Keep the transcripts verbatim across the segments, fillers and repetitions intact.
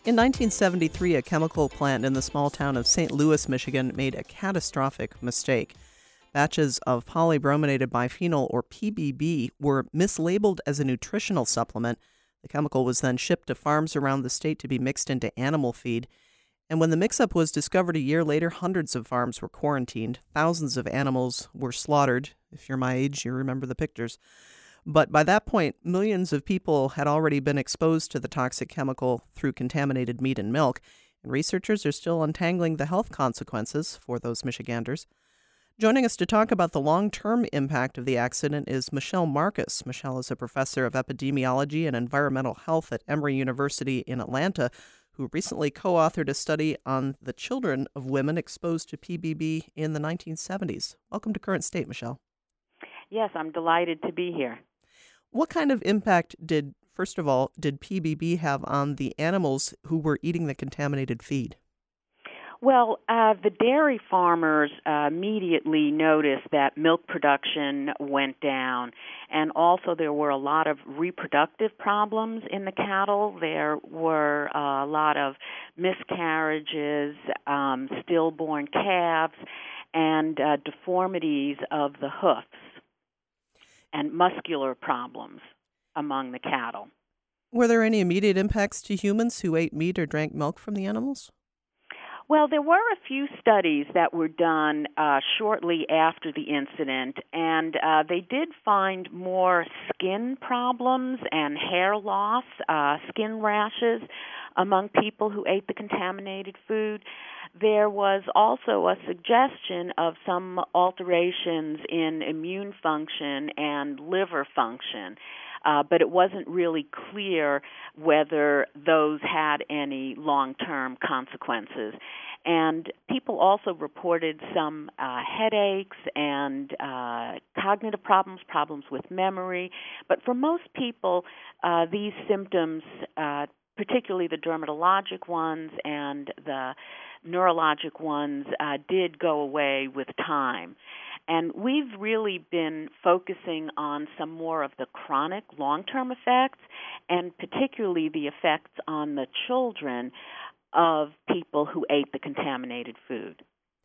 In nineteen seventy-three, a chemical plant in the small town of Saint Louis, Michigan, made a catastrophic mistake. Batches of polybrominated biphenyl, or P B B, were mislabeled as a nutritional supplement. The chemical was then shipped to farms around the state to be mixed into animal feed. And when the mix-up was discovered a year later, hundreds of farms were quarantined. Thousands of animals were slaughtered. If you're my age, you remember the pictures. But by that point, millions of people had already been exposed to the toxic chemical through contaminated meat and milk, and researchers are still untangling the health consequences for those Michiganders. Joining us to talk about the long-term impact of the accident is Michelle Marcus. Michelle is a professor of epidemiology and environmental health at Emory University in Atlanta, who recently co-authored a study on the children of women exposed to P B B in the nineteen seventies. Welcome to Current State, Michelle. Yes, I'm delighted to be here. What kind of impact did, first of all, did P B B have on the animals who were eating the contaminated feed? Well, uh, the dairy farmers uh, immediately noticed that milk production went down, and also there were a lot of reproductive problems in the cattle. There were uh, a lot of miscarriages, um, stillborn calves, and uh, deformities of the hoofs, and muscular problems among the cattle. Were there any immediate impacts to humans who ate meat or drank milk from the animals? Well, there were a few studies that were done uh, shortly after the incident, and uh, they did find more skin problems and hair loss, uh, skin rashes among people who ate the contaminated food. There was also a suggestion of some alterations in immune function and liver function. Uh, but it wasn't really clear whether those had any long-term consequences. And people also reported some uh, headaches and uh, cognitive problems, problems with memory. But for most people, uh, these symptoms, uh, particularly the dermatologic ones and the neurologic ones, uh, did go away with time. And we've really been focusing on some more of the chronic long-term effects, and particularly the effects on the children of people who ate the contaminated food.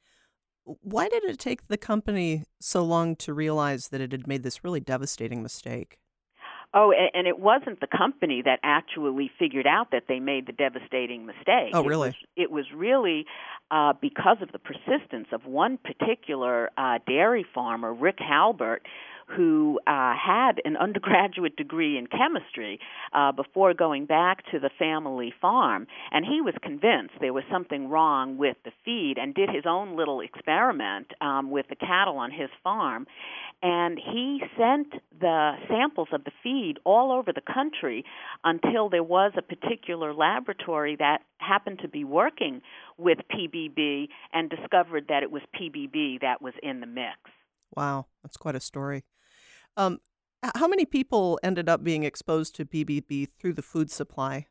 Why did it take the company so long to realize that it had made this really devastating mistake? Oh, and it wasn't the company that actually figured out that they made the devastating mistake. Oh, really? It was, it was really uh, because of the persistence of one particular uh, dairy farmer, Rick Halbert, who uh, had an undergraduate degree in chemistry uh, before going back to the family farm. And he was convinced there was something wrong with the feed and did his own little experiment um, with the cattle on his farm. And he sent the samples of the feed all over the country until there was a particular laboratory that happened to be working with P B B and discovered that it was P B B that was in the mix. Wow, that's quite a story. Um, how many people ended up being exposed to P B B through the food supply?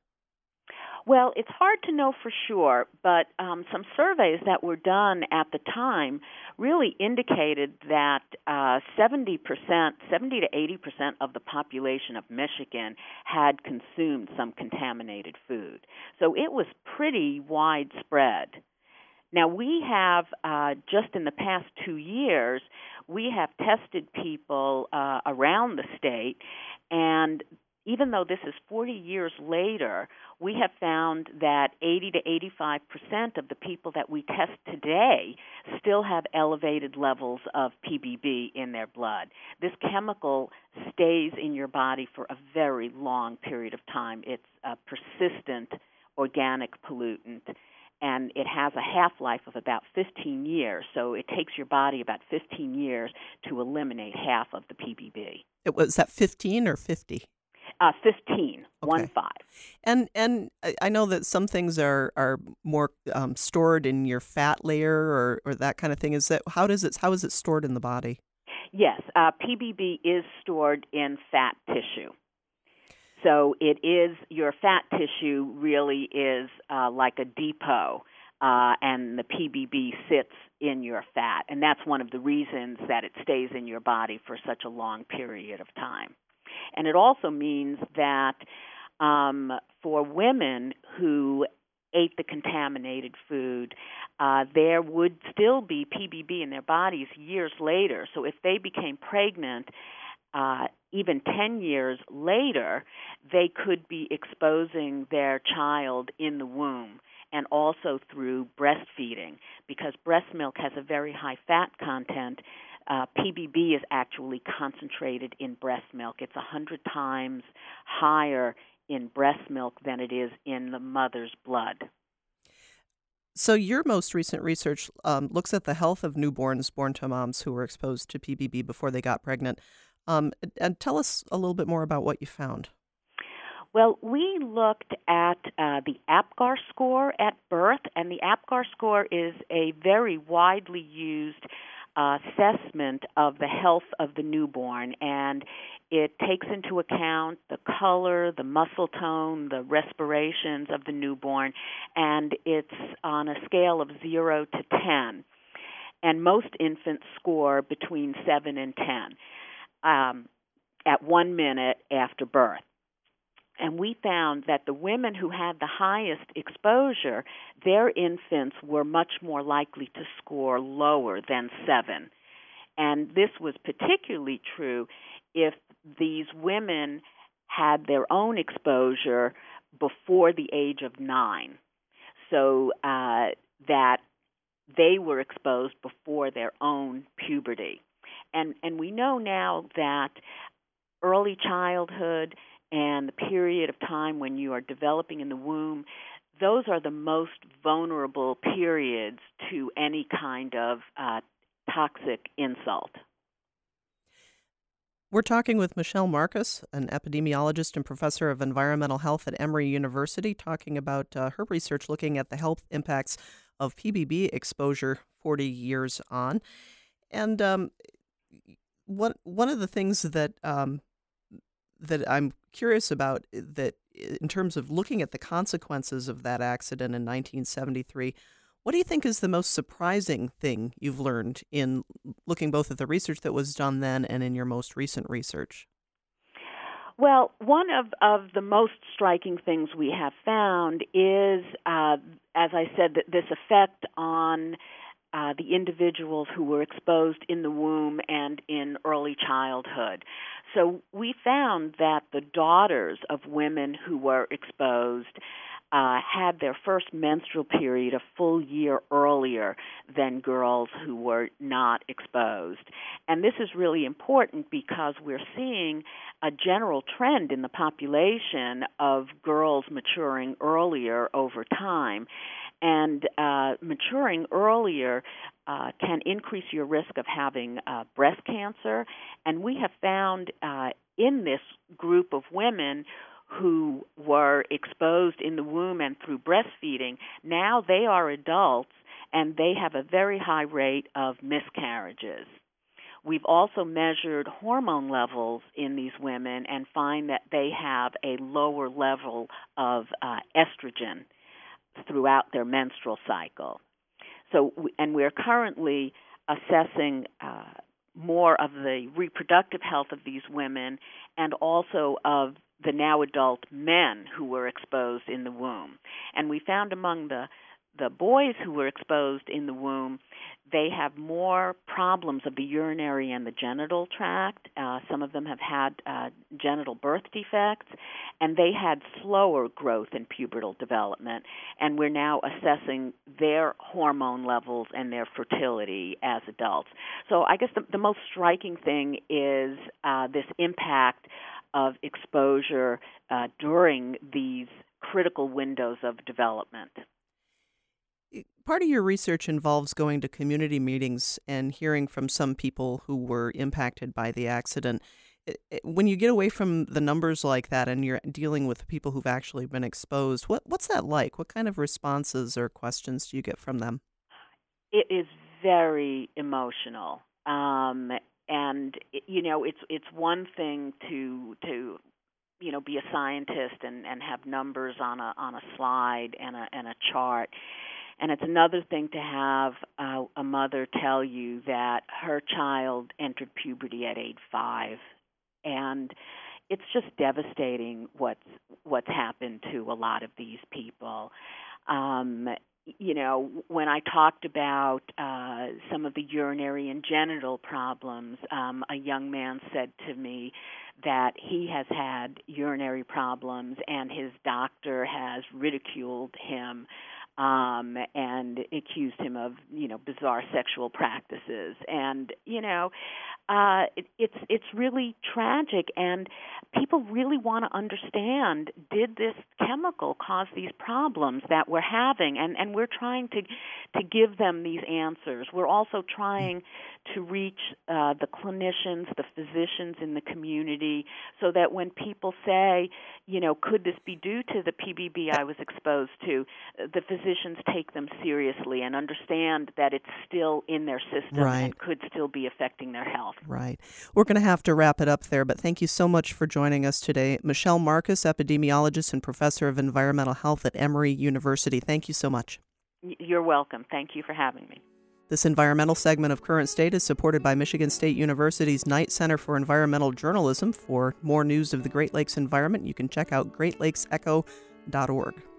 Well, it's hard to know for sure, but um, some surveys that were done at the time really indicated that uh, seventy percent, seventy to eighty percent of the population of Michigan had consumed some contaminated food. So it was pretty widespread. Now, we have, uh, just in the past two years, we have tested people uh, around the state, and even though this is forty years later, we have found that eighty to eighty-five percent of the people that we test today still have elevated levels of P B B in their blood. This chemical stays in your body for a very long period of time. It's a persistent organic pollutant, and it has a half-life of about fifteen years, so it takes your body about fifteen years to eliminate half of the P B B. It was that fifteen or fifty? Uh, fifteen, okay. one five. And and I I know that some things are are more um, stored in your fat layer or, or that kind of thing. Is that how does it how is it stored in the body? Yes, uh, P B B is stored in fat tissue. So it is, your fat tissue really is uh, like a depot, uh, and the P B B sits in your fat. And that's one of the reasons that it stays in your body for such a long period of time. And it also means that um, for women who ate the contaminated food, uh, there would still be P B B in their bodies years later. So if they became pregnant, uh, even ten years later, they could be exposing their child in the womb, and also through breastfeeding, because breast milk has a very high fat content. Uh, P B B is actually concentrated in breast milk. It's one hundred times higher in breast milk than it is in the mother's blood. So your most recent research um, looks at the health of newborns born to moms who were exposed to P B B before they got pregnant. Um, and tell us a little bit more about what you found. Well, we looked at uh, the APGAR score at birth, and the APGAR score is a very widely used uh, assessment of the health of the newborn, and it takes into account the color, the muscle tone, the respirations of the newborn, and it's on a scale of zero to ten. And most infants score between seven and ten um, at one minute after birth. And we found that the women who had the highest exposure, their infants were much more likely to score lower than seven. And this was particularly true if these women had their own exposure before the age of nine, so uh, that they were exposed before their own puberty. And, and we know now that early childhood and the period of time when you are developing in the womb, those are the most vulnerable periods to any kind of uh, toxic insult. We're talking with Michelle Marcus, an epidemiologist and professor of environmental health at Emory University, talking about uh, her research looking at the health impacts of P B B exposure forty years on. And um, one, one of the things that um, that I'm curious about, that in terms of looking at the consequences of that accident in nineteen seventy-three, what do you think is the most surprising thing you've learned in looking both at the research that was done then and in your most recent research? Well, one of, of the most striking things we have found is, uh, as I said, that this effect on Uh, the individuals who were exposed in the womb and in early childhood. So we found that the daughters of women who were exposed uh, had their first menstrual period a full year earlier than girls who were not exposed. And this is really important because we're seeing a general trend in the population of girls maturing earlier over time. And uh, maturing earlier uh, can increase your risk of having uh, breast cancer. And we have found uh, in this group of women who were exposed in the womb and through breastfeeding, now they are adults and they have a very high rate of miscarriages. We've also measured hormone levels in these women and find that they have a lower level of uh, estrogen throughout their menstrual cycle. So, and we're currently assessing uh, more of the reproductive health of these women and also of the now adult men who were exposed in the womb. And we found among the the boys who were exposed in the womb, they have more problems of the urinary and the genital tract. Uh, some of them have had uh, genital birth defects, and they had slower growth in pubertal development. And we're now assessing their hormone levels and their fertility as adults. So I guess the, the most striking thing is uh, this impact of exposure uh, during these critical windows of development. Part of your research involves going to community meetings and hearing from some people who were impacted by the accident. When you get away from the numbers like that and you're dealing with people who've actually been exposed, what what's that like? What kind of responses or questions do you get from them? It is very emotional. Um, and, you know, it's it's one thing to to you know, be a scientist and, and have numbers on a on a slide and a and a chart. And it's another thing to have uh, a mother tell you that her child entered puberty at age five, and it's just devastating what's what's happened to a lot of these people. Um, you know, when I talked about uh, some of the urinary and genital problems, um, a young man said to me that he has had urinary problems and his doctor has ridiculed him um, and accused him of, you know, bizarre sexual practices. And, you know, uh, it, it's it's really tragic, and people really want to understand, did this chemical cause these problems that we're having? And, and we're trying to to give them these answers. We're also trying to reach uh, the clinicians, the physicians in the community, so that when people say, you know, could this be due to the P B B I was exposed to, the physicians take them seriously and understand that it's still in their system Right. and could still be affecting their health. Right. We're going to have to wrap it up there, but thank you so much for joining us today. Michelle Marcus, epidemiologist and professor of environmental health at Emory University. Thank you so much. You're welcome. Thank you for having me. This environmental segment of Current State is supported by Michigan State University's Knight Center for Environmental Journalism. For more news of the Great Lakes environment, you can check out great lakes echo dot org.